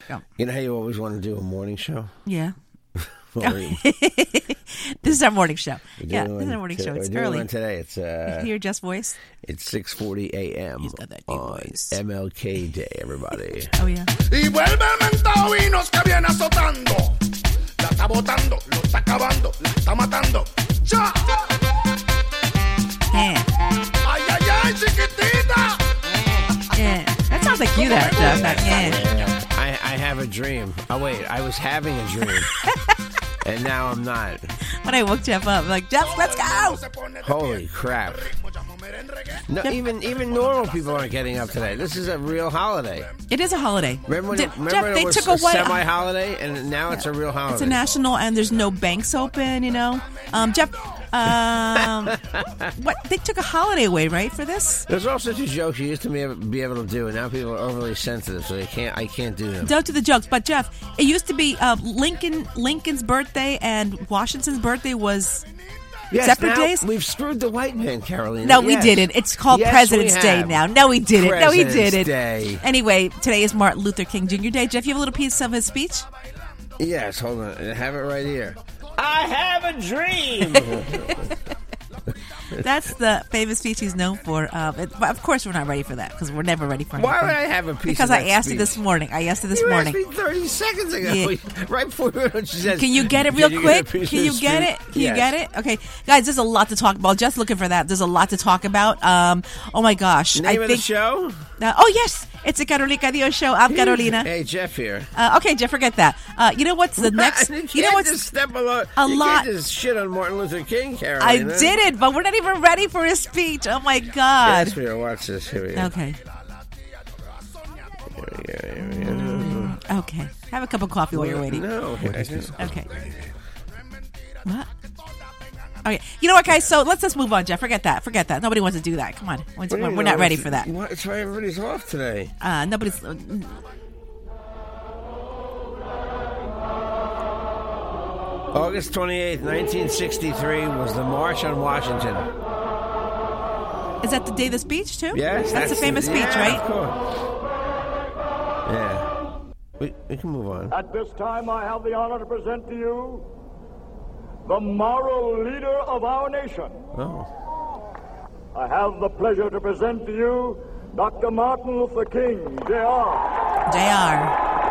Go. You know how you always want to do a morning show? Yeah. Well, This is our morning show. we're This is our morning show. It's we're doing early. one today. It's You hear Jeff's voice? It's 6:40 a.m. He's got that deep on voice. MLK Day, everybody. Oh, yeah. Y vuelve el mentado vinos que viene azotando. La está botando, lo está acabando, la está matando. ¡Cha! Yeah. ¡Ay, ay, ay, chiquitita! Yeah. That sounds like you, that, Jeff. That, yeah. I have a dream. Oh, wait. I was having a dream. And now I'm not. When I woke Jeff up, I'm like, Jeff, let's go. Holy crap. No, even normal people aren't getting up today. This is a real holiday. It is a holiday. Remember when, Jeff, when they it was took a a while. semi-holiday, and now it's a real holiday. It's a national, and there's no banks open, you know. Jeff, what? They took a holiday away, right, for this? There's all sorts of jokes you used to be able to do, and now people are overly sensitive, so I can't do them. Don't do the jokes. But, Jeff, it used to be Lincoln's birthday and Washington's birthday was separate now days? We've screwed the white man, Carolina. No, we Yes. didn't. It's called Yes, President's we Day have. now. No, we didn't. No, we President's didn't. Day. Anyway, today is Martin Luther King Jr. Day. Jeff, you have a little piece of his speech? Yes, hold on. I have it right here. I have a dream. That's the famous speech he's known for. But of course, we're not ready for that because we're never ready for anything. Why would I have a piece Because of I that asked speech? you this morning. I asked you this You morning. asked me 30 seconds ago. Yeah. Right before she says, Can you get it real "Can you quick? get a piece Can of you the get street?" it? Can you Yes. get it? Okay, guys, there's a lot to talk about. Just looking for that. There's a lot to talk about. Oh my gosh! Name I of think. the show? Oh yes, it's a Carolina Dios show. I'm Carolina. Hey, Jeff here. Okay, Jeff, forget that. You know what's the next? You know what's just step along. a you lot- can't just shit on Martin Luther King, I Carolina. did it, but we're not even ready for his speech. Oh my God. Yes, we are. Watch this. Here we go. Okay. Here we go. Okay. Have a cup of coffee while you're waiting. No. Okay. What? Okay. You know what, guys? So let's just move on, Jeff. Forget that. Nobody wants to do that. Come on. We're not ready for that. It's why everybody's off today. Nobody's. August 28th, 1963 was the March on Washington. Is that the day of the speech, too? Yes. That's the famous speech, right? Of course. Yeah. We can move on. At this time, I have the honor to present to you the moral leader of our nation. Oh. I have the pleasure to present to you Dr. Martin Luther King, Jr. JR.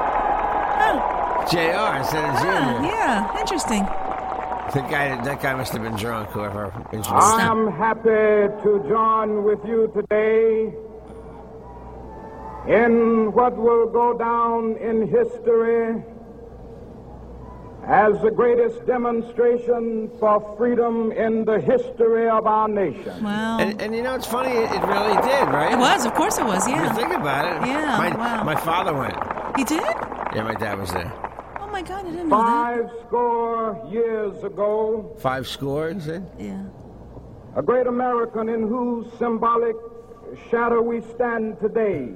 JR instead of Junior. Yeah, interesting. That guy must have been drunk, whoever introduced I him. am happy to join with you today in what will go down in history as the greatest demonstration for freedom in the history of our nation. Wow. And you know, it's funny, it really did, right? It was, of course it was, You yeah. think about it. Yeah, wow. My father went. He did? Yeah, my dad was there. Oh my God, I didn't know that. 50 years ago, 5 score, you said? Yeah. a great American in whose symbolic shadow we stand today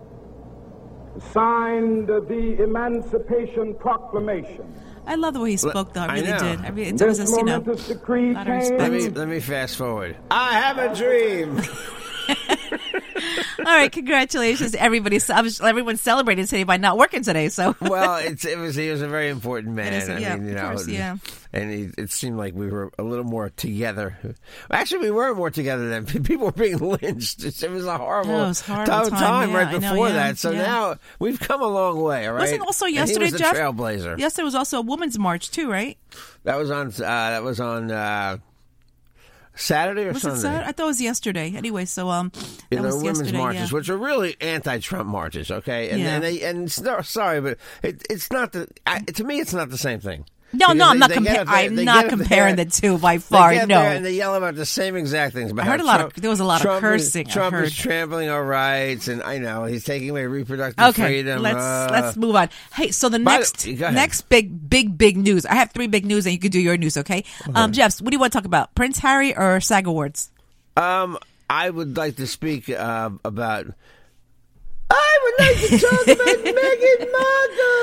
signed the Emancipation Proclamation. I love the way he spoke, though. I I really know. did. It was This just, momentous decree lot of respect. came Let me fast forward. I have a dream. all right, congratulations to everybody. Everyone's celebrating today by not working today, so. Well, he was a very important man. It is, yeah, of course, yeah. And it seemed like we were a little more together. Actually, we were more together then. People were being lynched. It was a horrible, Oh, it was a horrible tough time, yeah, right I know, before yeah, that. So yeah. now we've come a long way. All right. Wasn't also And yesterday, he was the Jeff? trailblazer. Yesterday was also a women's march, too, right? That was on. Saturday or Was Sunday? it Saturday? I thought it was yesterday. Anyway, so that was women's yesterday, marches, yeah. which are really anti-Trump marches, okay? And Yeah. sorry, but it's not to me, it's not the same thing. No, Because I'm not they get comparing. up there- I'm they not get up comparing there- the two by far. They get No, there and they yell about the same exact things. About I heard how a lot Trump- of- there was a lot of Trump cursing, I Trump heard. is trampling our rights, and I know he's taking away reproductive okay. freedom. Let's move on. Hey, so the By next the- go ahead. next big news. I have 3 big news, and you could do your news. Okay, Jeff, what do you want to talk about? Prince Harry or SAG Awards? I would like to speak about. I would like to talk about Meghan Markle.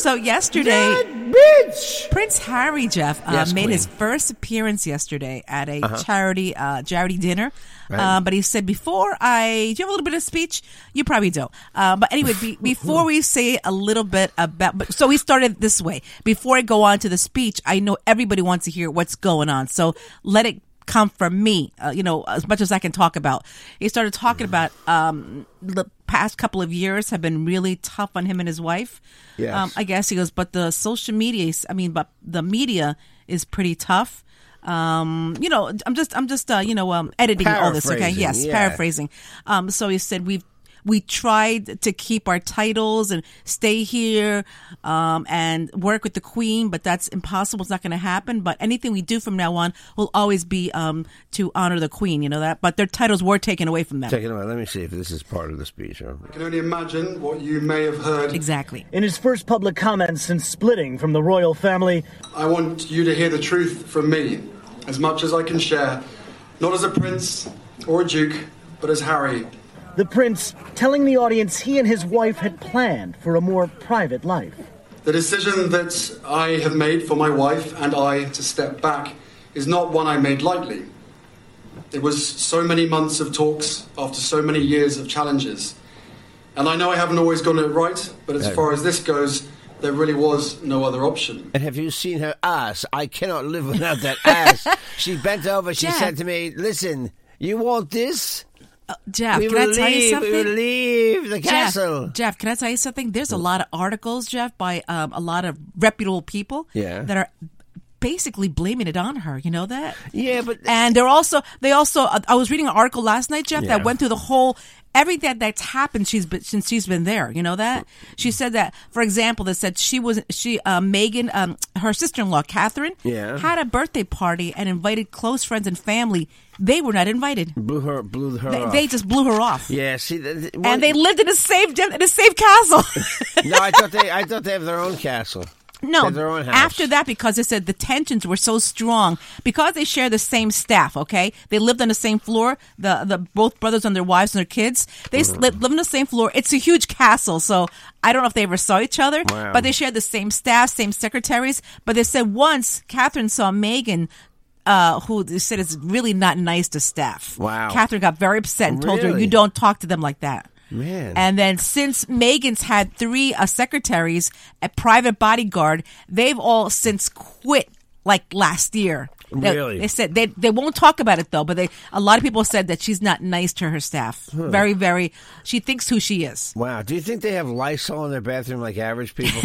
So yesterday, That bitch. Prince Harry, Jeff, Yes, made Queen. his first appearance yesterday at a charity dinner. Right. But he said, do you have a little bit of speech? You probably don't. But anyway, before we say a little bit about, so he started this way. Before I go on to the speech, I know everybody wants to hear what's going on. So let it come from me, as much as I can talk about. He started talking about the past couple of years have been really tough on him and his wife. Yes. I guess he goes, but the social media, but the media is pretty tough. I'm just editing all this. Okay. Paraphrasing, Yes. yeah. Paraphrasing. So he said, we tried to keep our titles and stay here, and work with the Queen, but that's impossible. It's not going to happen. But anything we do from now on will always be, to honor the Queen. You know that? But their titles were taken away from them. Take it away. Let me see if this is part of the speech. Huh? I can only imagine what you may have heard. Exactly. In his first public comments since splitting from the royal family, I want you to hear the truth from me, as much as I can share, not as a prince or a duke, but as Harry. the prince telling the audience he and his wife had planned for a more private life. The decision that I have made for my wife and I to step back is not one I made lightly. It was so many months of talks after so many years of challenges. And I know I haven't always gotten it right, but as far as this goes, there really was no other option. And have you seen her ass? I cannot live without that ass. She bent over, she Jeff. said to me, listen, you want this? Jeff, We can I will tell you leave, something? we will leave the castle. Jeff, can I tell you something? There's a lot of articles, Jeff, by a lot of reputable people that are basically blaming it on her. You know that? Yeah, but... And they also, I was reading an article last night, Jeff, that went through the whole, everything that's happened since she's been there. You know that? She said that, for example, they said Meghan, her sister-in-law, Catherine, had a birthday party and invited close friends and family. They were not invited. Blew her off. They just blew her off. Yeah, see, and they lived in a safe castle. No, I thought they have their own castle. No, They have their own house. after that, because they said the tensions were so strong, because they share the same staff, okay? They lived on the same floor, the both brothers and their wives and their kids. They live on the same floor. It's a huge castle, so I don't know if they ever saw each other, but they shared the same staff, same secretaries. But they said once Catherine saw Meghan, who they said is really not nice to staff. Wow. Catherine got very upset and told her, Really? you don't talk to them like that. Man. And then since Meghan's had 3 secretaries, a private bodyguard, they've all since quit like last year. Really? They said they won't talk about it though, but a lot of people said that she's not nice to her staff. Very, very, she thinks who she is. Wow. Do you think they have Lysol in their bathroom like average people?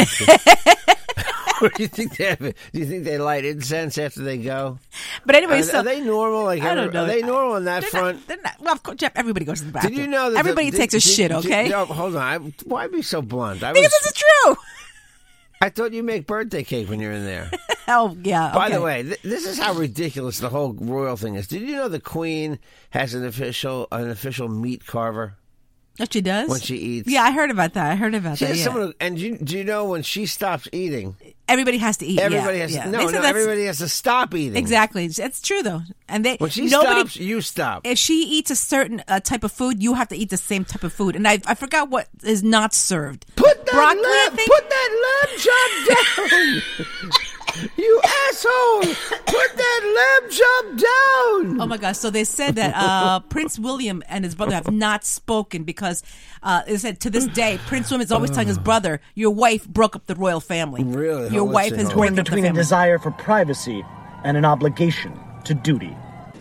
Or do you think they light incense after they go? But anyway, are they normal? Like, I don't know. Are they normal on that They're front? They're not. Well, of course, Jeff, everybody goes to the bathroom. Did you know that everybody takes a shit? Okay, No, hold on. Why be so blunt? because this is true. I thought you make birthday cake when you're in there. Oh yeah. By okay. the way, this is how ridiculous the whole royal thing is. Did you know the Queen has an official meat carver? What she does when she eats? Yeah, I heard about that. She has Yeah. someone, and do you know when she stops eating? Everybody has to eat. Everybody yeah. has They said that's- everybody has to stop eating. Exactly, it's true though. And when she stops, you stop. If she eats a certain type of food, you have to eat the same type of food. And I forgot what is not served. Put broccoli. Put that lamb chop down. You asshole! Put that lamb chop down! Oh my gosh! So they said that Prince William and his brother have not spoken because they said to this day Prince William is always telling his brother, "Your wife broke up the royal family. Really? Your wife has Torn broken up the between a family." desire for privacy and an obligation to duty.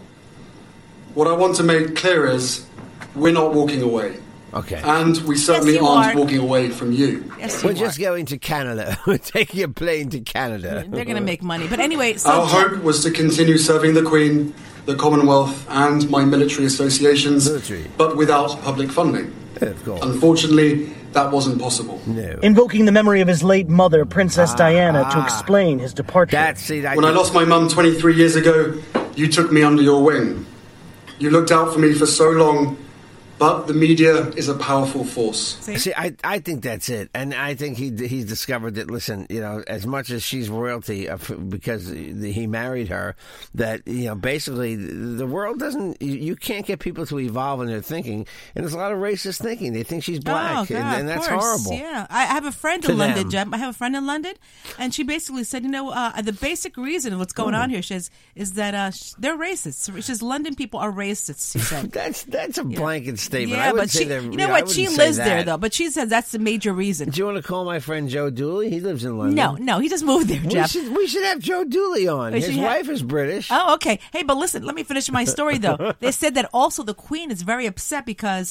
What I want to make clear is we're not walking away. Okay. And we certainly you aren't are. walking away from you. Yes, We're you just are. going to Canada. We're taking a plane to Canada. They're going to make money. But anyway, so Our hope was to continue serving the Queen, the Commonwealth, and my military associations, but without public funding. Yeah, of course. Unfortunately, that wasn't possible. No. Invoking the memory of his late mother, Princess Diana, to explain his departure. When I lost my mum 23 years ago, you took me under your wing. You looked out for me for so long, But the media is a powerful force. See, I think that's it, and I think he's discovered that. Listen, as much as she's royalty because he married her, that basically the world doesn't. You can't get people to evolve in their thinking, and there's a lot of racist thinking. They think she's black, and that's horrible. Yeah, I have a friend in London, Jeff. I have a friend in London, and she basically said, the basic reason of what's going on here, she says, is that they're racist. She says London people are racist. She said that's a blanket statement. Yeah, I but say she, what? She lives there though. But she says that's the major reason. Do you want to call my friend Joe Dooley? He lives in London. No, he just moved there, Jeff. We should have Joe Dooley on. His wife is British. Oh, okay. Hey, but listen, let me finish my story though. They said that also the Queen is very upset because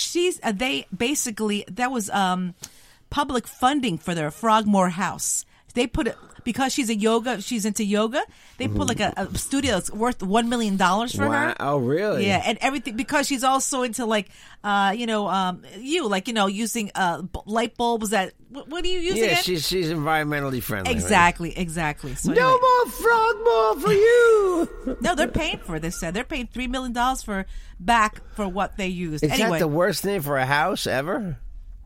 that was public funding for their Frogmore House. They put it because she's into yoga. They put like a studio that's worth $1 million for her. Oh, really? Yeah, and everything because she's also into using light bulbs that. What do you use again? Yeah, she's environmentally friendly. Exactly. So no more Frogmore for you. No, they're paying for it. They said they're paying $3 million for what they used. Is that the worst name for a house ever?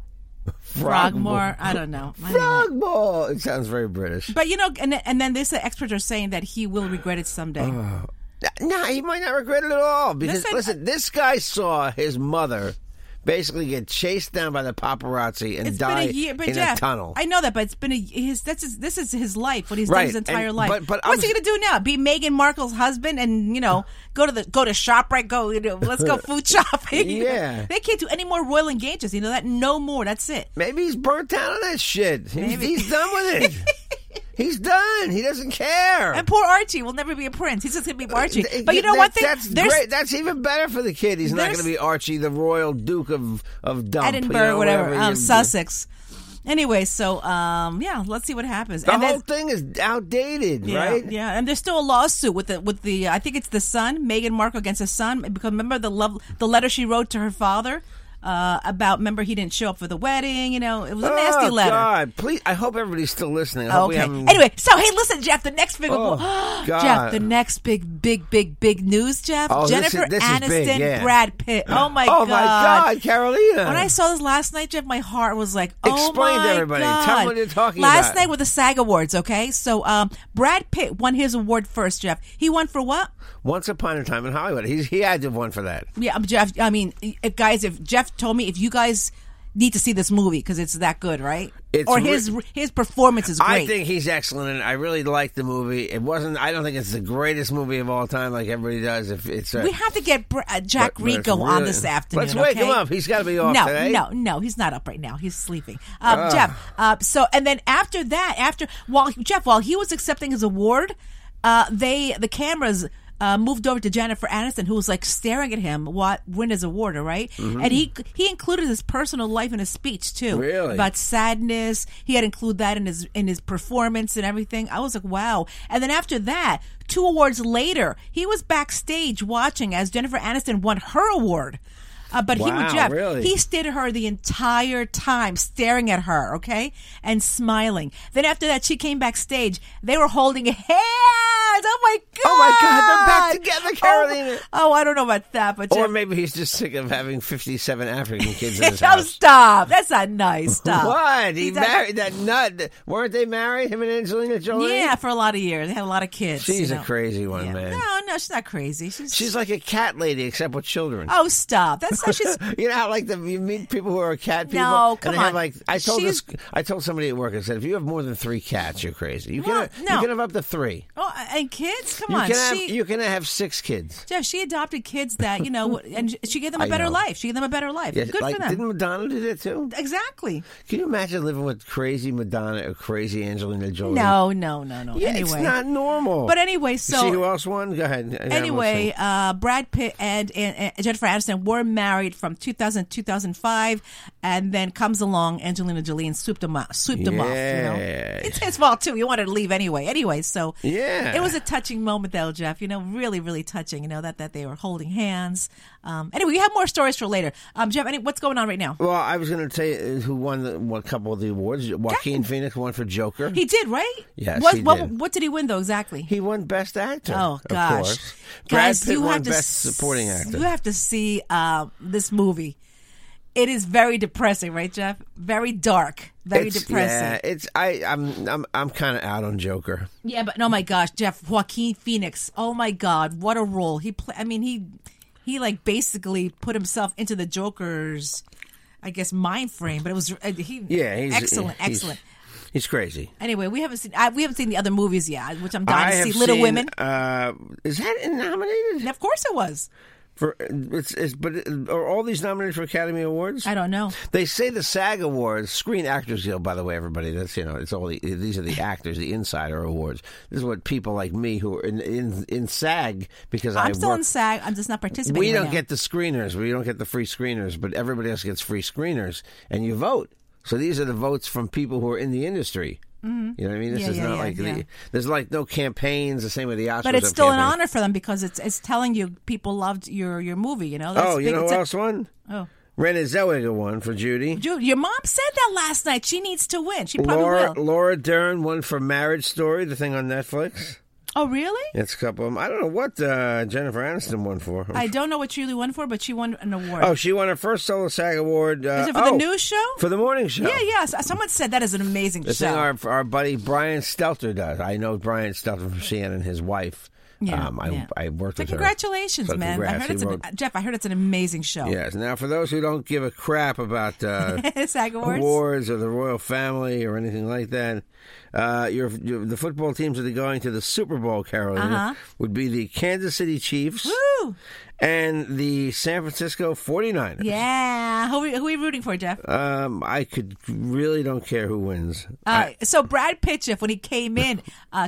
Frogmore. I don't know. Frogmore. It sounds very British. But and then this experts are saying that he will regret it someday. No, he might not regret it at all because listen, this guy saw his mother basically get chased down by the paparazzi and die in a tunnel. I know that, but it's been this is his life. What he's done his entire life. But what's he going to do now? Be Meghan Markle's husband and go to ShopRite? Let's go food shopping. Yeah, they can't do any more royal engagements. That no more. That's it. Maybe he's burnt out on that shit. He's done with it. He's done. He doesn't care. And poor Archie will never be a prince. He's just going to be Archie. But you know one thing? That's great. That's even better for the kid. He's not going to be Archie, the Royal Duke of Dump. Edinburgh, whatever. Sussex. Anyway, so, let's see what happens. The whole thing is outdated, right? Yeah, and there's still a lawsuit with the I think it's the son, Meghan Markle against his son. Because remember the letter she wrote to her father? Remember he didn't show up for the wedding, it was a nasty letter. God, please, I hope everybody's still listening. Okay. Anyway, so hey, listen, Jeff, the next big Jeff, the next big news, Jeff. Jennifer Aniston, big, Brad Pitt. Oh my God, Carolina. When I saw this last night, Jeff, my heart was like, Explain to everybody. God. Tell them what you're talking last about. night with the SAG Awards, okay? So Brad Pitt won his award first, Jeff. He won for what? Once Upon a Time in Hollywood. He had to have won for that. Yeah, Jeff, I mean, if Jeff told me if you guys need to see this movie because it's that good, right? His performance is great. I think he's excellent, and I really like the movie. It wasn't. I don't think it's the greatest movie of all time, like everybody does. We have to get Jack Rico on this afternoon. Let's wake him up. He's got to be off today. No, he's not up right now. He's sleeping. Jeff. And then after that, while he was accepting his award, the cameras. Moved over to Jennifer Aniston, who was like staring at him win his award, right? Mm-hmm. And he included his personal life in his speech too, really, about sadness. He had included that in his performance and everything. I was like, wow. And then after that, 2 awards later, he was backstage watching as Jennifer Aniston won her award. But he stayed at her the entire time, staring at her, okay, and smiling. Then after that, she came backstage. They were holding hands. Oh my God! They're back together, Carolina. Oh, I don't know about that, but or maybe he's just sick of having 57 African kids in his house. Oh, stop! That's not nice. Stop. What? He married that nut? Weren't they married? Him and Angelina Jolie? Yeah, for a lot of years. They had a lot of kids. She's a crazy one, man. No, she's not crazy. She's like a cat lady, except with children. Oh, stop! That's not. She's. You know how you meet people who are cat people? No, come on. I told somebody at work. I said, if you have more than 3 cats, you're crazy. You can have up to 3. Oh, and kids? Come on. You can have 6 kids. Jeff, she adopted kids that, and she gave them a better life. She gave them a better life. Yeah, good for them. Didn't Madonna do that too? Exactly. Can you imagine living with crazy Madonna or crazy Angelina Jolie? No. Yeah, anyway. It's not normal. But anyway, so... See who else won? Go ahead. Anyway, Brad Pitt and Jennifer Aniston were married from 2000 to 2005, and then comes along Angelina Jolie and swooped them off. It's his fault too. He wanted to leave anyway. So yeah, it was a touching moment, though, Jeff. Really, really touching. That they were holding hands. Anyway, we have more stories for later. Jeff, what's going on right now? Well, I was going to tell you who won what couple of the awards. Joaquin Phoenix won for Joker. He did, right? Yes, he did. What did he win, though, exactly? He won Best Actor. Oh, of gosh. course. Guys, Brad Pitt you won have to Best Supporting Actor. You have to see this movie. It is very depressing, right, Jeff? Very dark, very depressing. Yeah, I'm kind of out on Joker. Yeah, but oh my gosh, Jeff, Joaquin Phoenix. Oh my God, what a role he he like basically put himself into the Joker's, I guess, mind frame. But it was he's excellent. He's crazy. Anyway, we haven't seen the other movies yet, which I'm dying to see. Little Women. Is that nominated? And of course it was. Are all these nominated for Academy Awards? I don't know. They say the SAG Awards, Screen Actors Guild. By the way, everybody, that's it's all these are the actors, the Insider Awards. This is what people like me who are in SAG because I'm still in SAG. I'm just not participating. We don't get the screeners. We don't get the free screeners, but everybody else gets free screeners, and you vote. So these are the votes from people who are in the industry. Mm-hmm. You know what I mean? This is not there's like no campaigns. The same with the Oscars. But it's still an honor for them because it's telling you people loved your movie. You know. Who else won? Oh. Renée Zellweger won for Judy. Your mom said that last night. She needs to win. She probably will. Laura Dern won for Marriage Story, the thing on Netflix. Oh, really? It's a couple of them. I don't know what Jennifer Aniston won for. I don't know what she really won for, but she won an award. Oh, she won her first solo SAG award. Is it for the news show? For the morning show. Yeah. Someone said that is an amazing show. The thing our buddy Brian Stelter does. I know Brian Stelter from CNN and his wife. Yeah, I worked with her. Congratulations, man. Congrats. Jeff, I heard it's an amazing show. Yes. Now, for those who don't give a crap about SAG awards or the royal family or anything like that, the football teams that are going to the Super Bowl, Carolina, would be the Kansas City Chiefs. Woo! And the San Francisco 49ers. Yeah. Who are you rooting for, Jeff? I really don't care who wins. So Brad Pitt, Jeff, when he came in,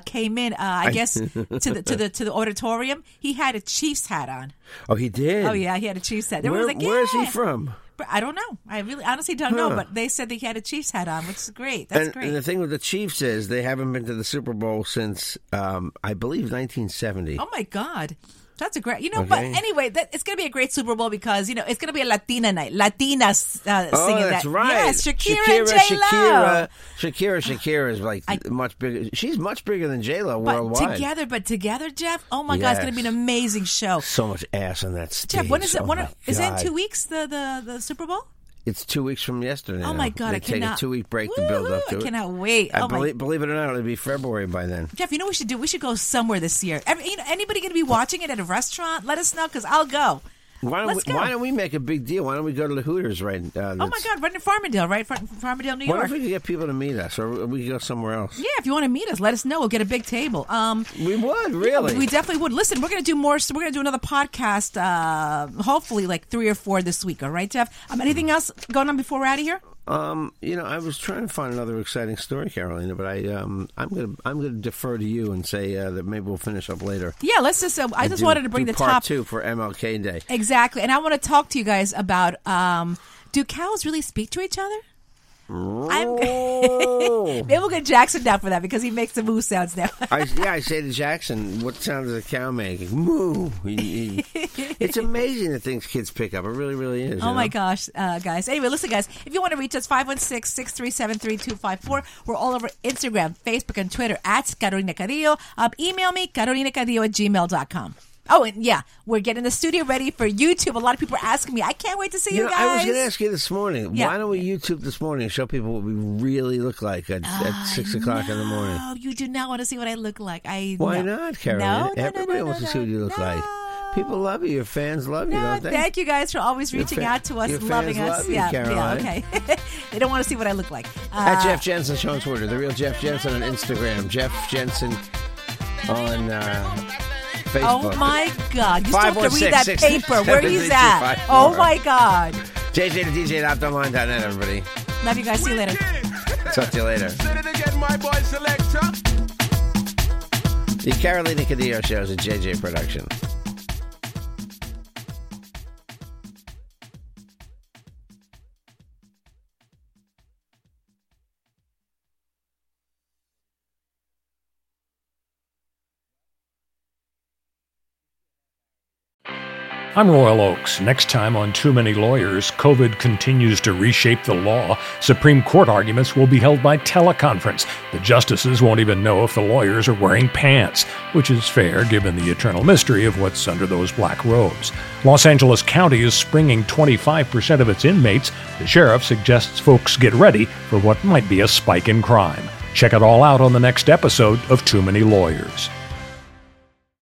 I guess to the auditorium, he had a Chiefs hat on. Oh, he did? Oh, yeah, he had a Chiefs hat. Where is he from? I don't know. I really honestly don't know, but they said that he had a Chiefs hat on, which is great. That's great. And the thing with the Chiefs is they haven't been to the Super Bowl since, I believe, 1970. Oh, my God. That's a great, but anyway, it's going to be a great Super Bowl because, it's going to be a Latina night. Latinas singing that. That's right. Yes, Shakira and J-Lo. Shakira is like much bigger. She's much bigger than J-Lo worldwide. But together, Jeff, oh my God, it's going to be an amazing show. So much ass on that stage. Jeff, when is it? Is it in 2 weeks, the Super Bowl? It's 2 weeks from yesterday. Oh, my God. They take a 2-week break to build up to it. I cannot wait. Believe it or not, it'll be February by then. Jeff, what we should do? We should go somewhere this year. Anybody going to be watching it at a restaurant? Let us know because I'll go. Why don't we make a big deal? Why don't we go to the Hooters right oh, my God. Right in Farmingdale, right? Farmingdale, New York. What if we could get people to meet us or we could go somewhere else? Yeah, if you want to meet us, let us know. We'll get a big table. We would, really. Yeah, we definitely would. Listen, we're going to do more. So we're going to do another podcast, hopefully like 3 or 4 this week. All right, Jeff? Anything else going on before we're out of here? I was trying to find another exciting story, Carolina, but I'm gonna defer to you and say that maybe we'll finish up later. Yeah, let's just. I just wanted to bring the part top 2 for MLK Day. Exactly, and I want to talk to you guys about. Do cows really speak to each other? Maybe we'll get Jackson down for that because he makes the moo sounds now. I say to Jackson, what sound does a cow make? Moo. It's amazing the things kids pick up. It really, really is. Oh, my gosh, guys. Anyway, listen, guys, if you want to reach us, 516-637-3254. We're all over Instagram, Facebook, and Twitter at Carolina Cadillo. Email me, carolinacadillo@gmail.com. Oh, and yeah, we're getting the studio ready for YouTube. A lot of people are asking me. I can't wait to see you guys. I was going to ask you this morning. Yeah. Why don't we YouTube this morning and show people what we really look like at 6 o'clock in the morning? No, you do not want to see what I look like. Why not, Carolina? Everybody wants to see what you look like. People love you. Your fans love you, don't they? Thank you guys for always reaching out to us, loving us. Love you, Caroline. Okay. They don't want to see what I look like. At Jeff Jensen Show on Twitter. The real Jeff Jensen on Instagram. Jeff Jensen on Facebook. Oh, my God. You still have to read that paper. Where he's at. Oh, my God. JJ to DJ at OptonLine.net, everybody. Love you guys. See you later. Talk to you later. Say it again, my boy selector. The Carolina Cadillo Show is a JJ production. I'm Royal Oakes. Next time on Too Many Lawyers, COVID continues to reshape the law. Supreme Court arguments will be held by teleconference. The justices won't even know if the lawyers are wearing pants, which is fair given the eternal mystery of what's under those black robes. Los Angeles County is springing 25% of its inmates. The sheriff suggests folks get ready for what might be a spike in crime. Check it all out on the next episode of Too Many Lawyers.